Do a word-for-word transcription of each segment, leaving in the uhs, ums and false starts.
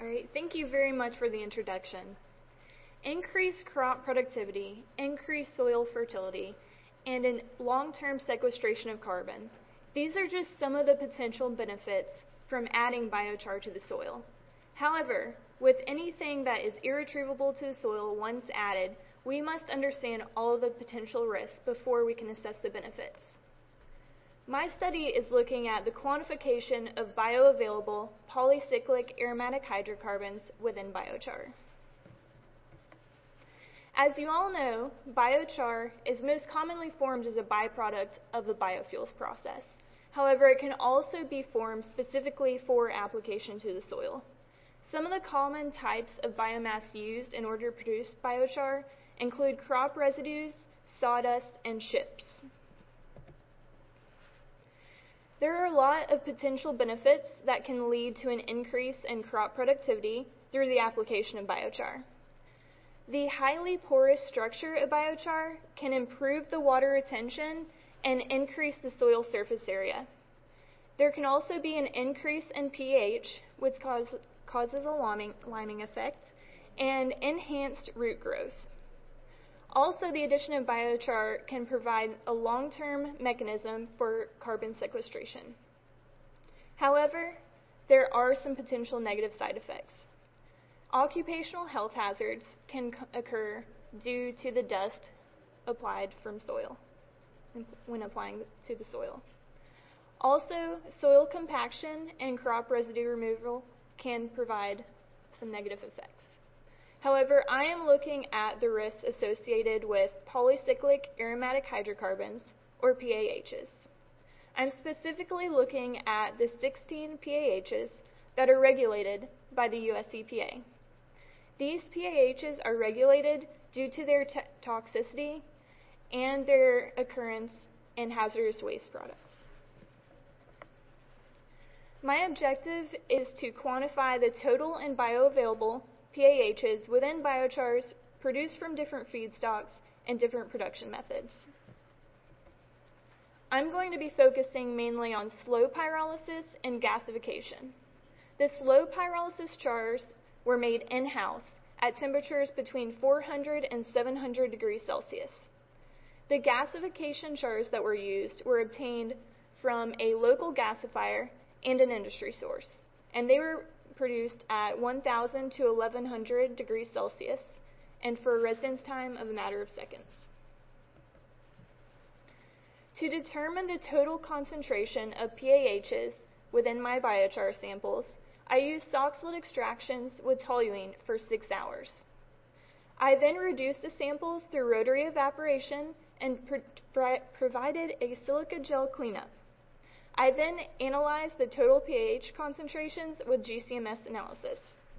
All right, thank you very much for the introduction. Increased crop productivity, increased soil fertility, and a long-term sequestration of carbon. These are just some of the potential benefits from adding biochar to the soil. However, with anything that is irretrievable to the soil once added, we must understand all of the potential risks before we can assess the benefits. My study is looking at the quantification of bioavailable polycyclic aromatic hydrocarbons within biochar. As you all know, biochar is most commonly formed as a byproduct of the biofuels process. However, it can also be formed specifically for application to the soil. Some of the common types of biomass used in order to produce biochar include crop residues, sawdust, and chips. There are a lot of potential benefits that can lead to an increase in crop productivity through the application of biochar. The highly porous structure of biochar can improve the water retention and increase the soil surface area. There can also be an increase in pH, which cause, causes a liming, liming effect, and enhanced root growth. Also, the addition of biochar can provide a long-term mechanism for carbon sequestration. However, there are some potential negative side effects. Occupational health hazards can occur due to the dust applied from soil when applying to the soil. Also, soil compaction and crop residue removal can provide some negative effects. However, I am looking at the risks associated with polycyclic aromatic hydrocarbons, or P A Hs. I'm specifically looking at the sixteen P A Hs that are regulated by the U S E P A. These P A Hs are regulated due to their toxicity and their occurrence in hazardous waste products. My objective is to quantify the total and bioavailable P A Hs within biochars produced from different feedstocks and different production methods. I'm going to be focusing mainly on slow pyrolysis and gasification. The slow pyrolysis chars were made in-house at temperatures between four hundred and seven hundred degrees Celsius. The gasification chars that were used were obtained from a local gasifier and an industry source, and they were produced at one thousand to eleven hundred degrees Celsius and for a residence time of a matter of seconds. To determine the total concentration of P A Hs within my biochar samples, I used Soxhlet extractions with toluene for six hours. I then reduced the samples through rotary evaporation and pro provided a silica gel cleanup. I then analyzed the total pH concentrations with G C M S analysis.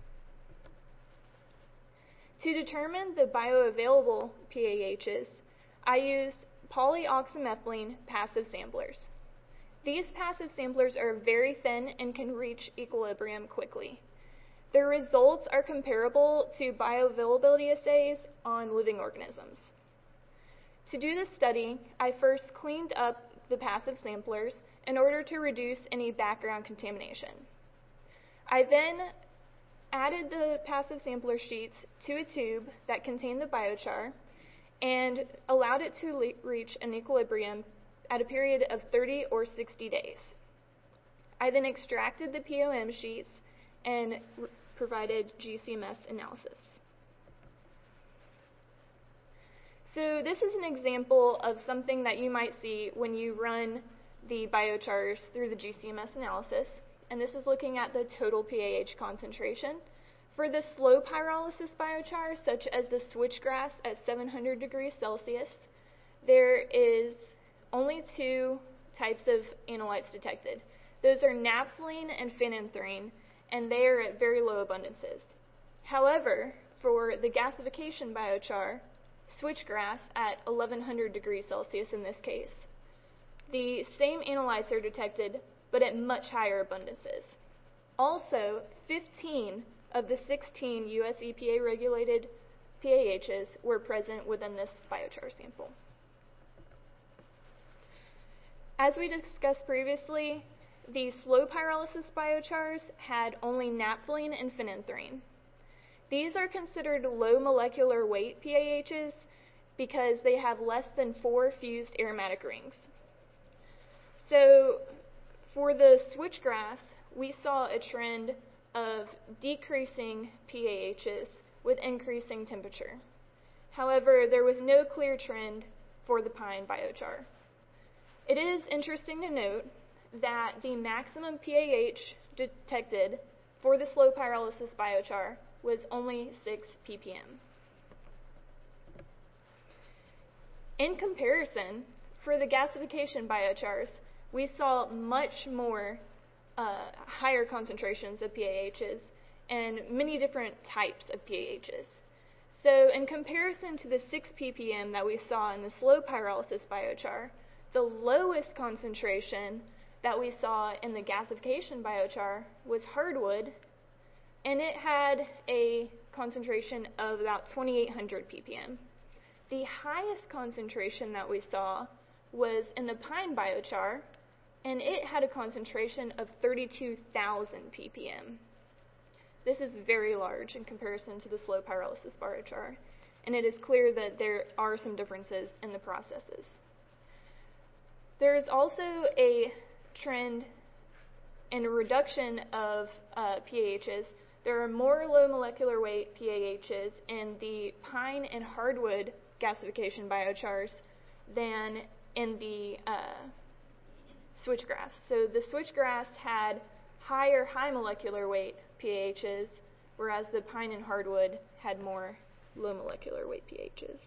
To determine the bioavailable P A Hs, I used polyoxymethylene passive samplers. These passive samplers are very thin and can reach equilibrium quickly. Their results are comparable to bioavailability assays on living organisms. To do this study, I first cleaned up the passive samplers in order to reduce any background contamination. I then added the passive sampler sheets to a tube that contained the biochar and allowed it to reach an equilibrium at a period of thirty or sixty days. I then extracted the P O M sheets and provided G C M S analysis. So this is an example of something that you might see when you run the biochars through the G C M S analysis, and this is looking at the total P A H concentration. For the slow pyrolysis biochar, such as the switchgrass at seven hundred degrees Celsius, there is only two types of analytes detected. Those are naphthalene and phenanthrene, and they are at very low abundances. However, for the gasification biochar, switchgrass at eleven hundred degrees Celsius in this case, the same analytes are detected, but at much higher abundances. Also, fifteen of the sixteen U S E P A-regulated P A Hs were present within this biochar sample. As we discussed previously, the slow pyrolysis biochars had only naphthalene and phenanthrene. These are considered low molecular weight P A Hs because they have less than four fused aromatic rings. So for the switchgrass, we saw a trend of decreasing P A Hs with increasing temperature. However, there was no clear trend for the pine biochar. It is interesting to note that the maximum P A H detected for the slow pyrolysis biochar was only six p p m. In comparison, for the gasification biochars, we saw much more uh, higher concentrations of P A Hs and many different types of P A Hs. So in comparison to the six p p m that we saw in the slow pyrolysis biochar, the lowest concentration that we saw in the gasification biochar was hardwood, and it had a concentration of about twenty-eight hundred p p m. The highest concentration that we saw was in the pine biochar, and it had a concentration of thirty-two thousand p p m. This is very large in comparison to the slow pyrolysis biochar, and it is clear that there are some differences in the processes. There is also a trend in a reduction of uh, P A Hs. There are more low molecular weight P A Hs in the pine and hardwood gasification biochars than in the uh, switchgrass. So the switchgrass had higher high molecular weight P A Hs, whereas the pine and hardwood had more low molecular weight P A Hs.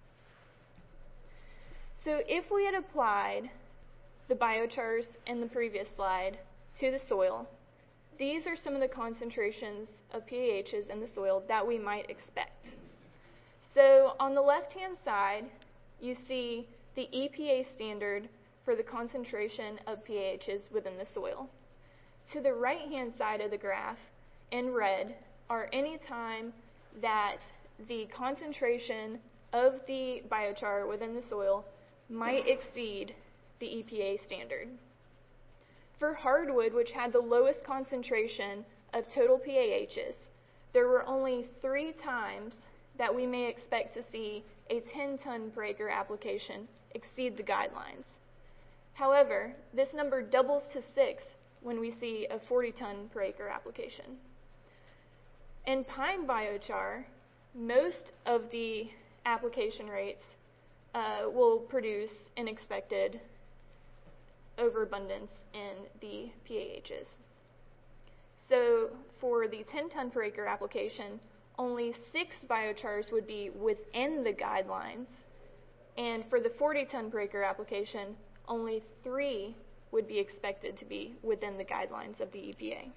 So if we had applied the biochars in the previous slide to the soil, these are some of the concentrations of P A Hs in the soil that we might expect. So on the left-hand side, you see the E P A standard for the concentration of P A Hs within the soil. To the right-hand side of the graph, in red, are any time that the concentration of the biochar within the soil might exceed the E P A standard. For hardwood, which had the lowest concentration of total P A Hs, there were only three times that we may expect to see a ten ton per acre application exceed the guidelines. However, this number doubles to six when we see a forty ton per acre application. In pine biochar, most of the application rates uh, will produce an expected overabundance in the P A Hs. So for the ten ton per acre application, only six biochars would be within the guidelines, and for the forty ton per acre application, only three would be expected to be within the guidelines of the E P A.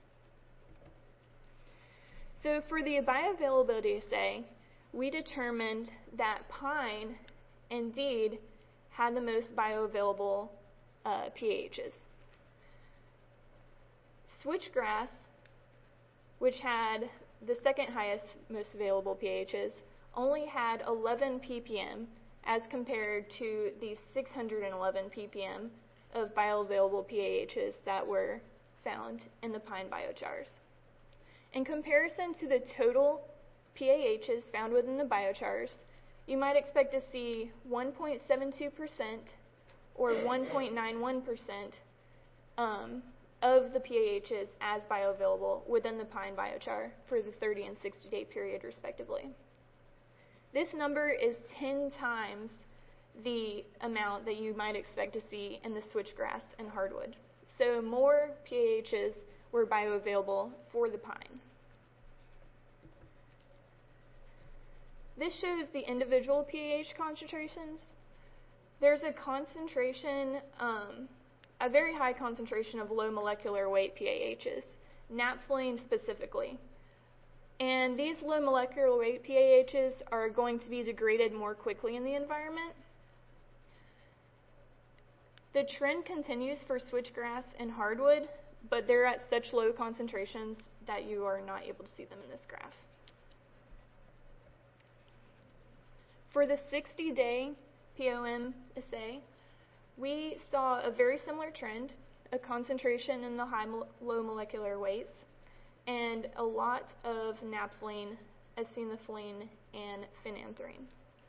So for the bioavailability assay, we determined that pine indeed had the most bioavailable uh, P A Hs. Switchgrass, which had the second highest most available P A Hs, only had eleven p p m as compared to the six hundred eleven p p m of bioavailable P A Hs that were found in the pine biochars. In comparison to the total P A Hs found within the biochars, you might expect to see one point seven two percent or one point nine one percent um, of the P A Hs as bioavailable within the pine biochar for the thirty and sixty day period respectively. This number is ten times the amount that you might expect to see in the switchgrass and hardwood. So more P A Hs were bioavailable for the pine. This shows the individual P A H concentrations. There's a concentration, um, a very high concentration of low molecular weight P A Hs, naphthalene specifically. And these low molecular weight P A Hs are going to be degraded more quickly in the environment. The trend continues for switchgrass and hardwood, but they're at such low concentrations that you are not able to see them in this graph. For the sixty day P O M assay, we saw a very similar trend a concentration in the high mo- low molecular weights, and a lot of naphthalene, acetylene, and phenanthrene.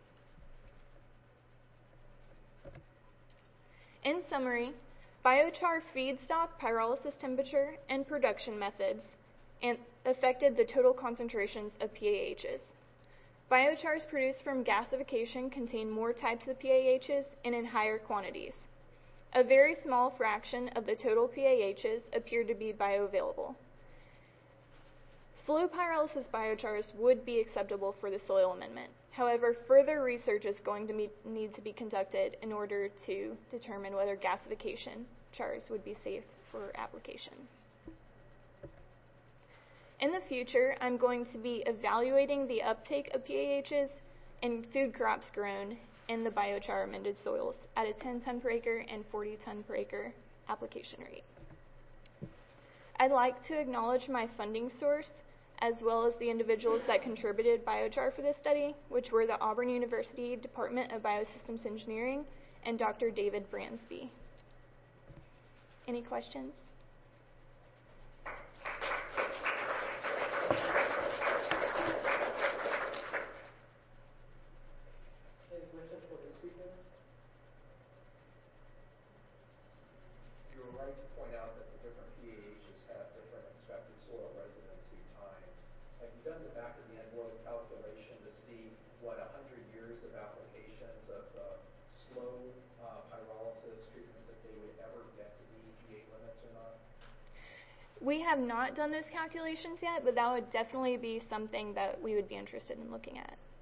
In summary, biochar feedstock, pyrolysis temperature, and production methods and affected the total concentrations of P A Hs. Biochars produced from gasification contain more types of P A Hs and in higher quantities. A very small fraction of the total P A Hs appear to be bioavailable. Slow pyrolysis biochars would be acceptable for the soil amendment. However, further research is going to be, need to be conducted in order to determine whether gasification chars would be safe for application. In the future, I'm going to be evaluating the uptake of P A Hs in food crops grown in the biochar amended soils at a ten ton per acre and forty ton per acre application rate. I'd like to acknowledge my funding source as well as the individuals that contributed biochar for this study, which were the Auburn University Department of Biosystems Engineering and Doctor David Bransby. Any questions? You're right to point out that the different P A Hs have different expected soil residency times. Have you done the back of the envelope calculation to see what one hundred years of applications of the slow uh, pyrolysis treatments, if they would ever get to the E P A limits or not? We have not done those calculations yet, but that would definitely be something that we would be interested in looking at.